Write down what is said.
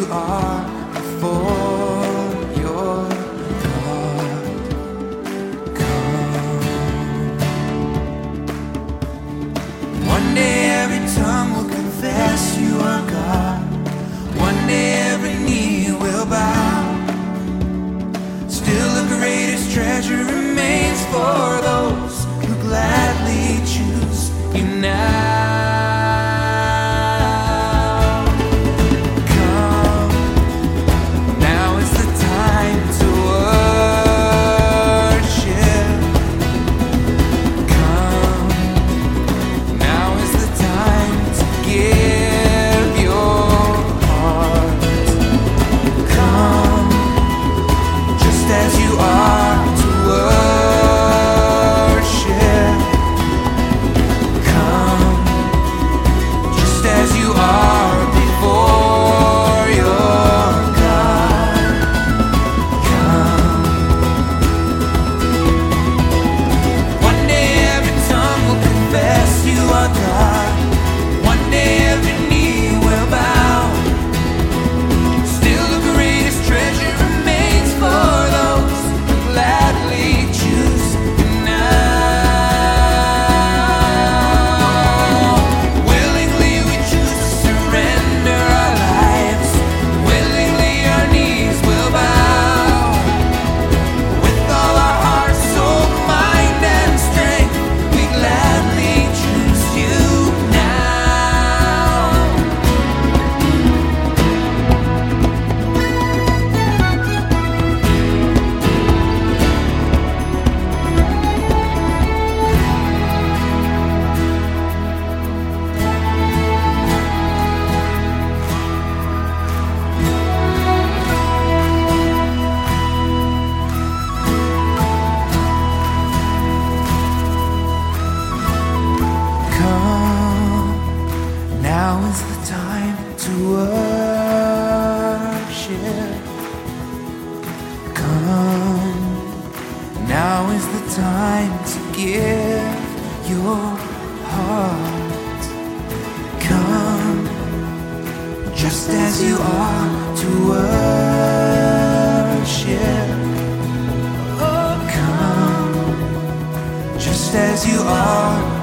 you are before your God. Come. One day every tongue will confess you are God. One day every knee will bow. Still the greatest treasure remains for those who gladly choose you now. Now is the time to worship. Come. Now is the time to give your heart. Come, just as you are to worship. Oh, come, just as you are.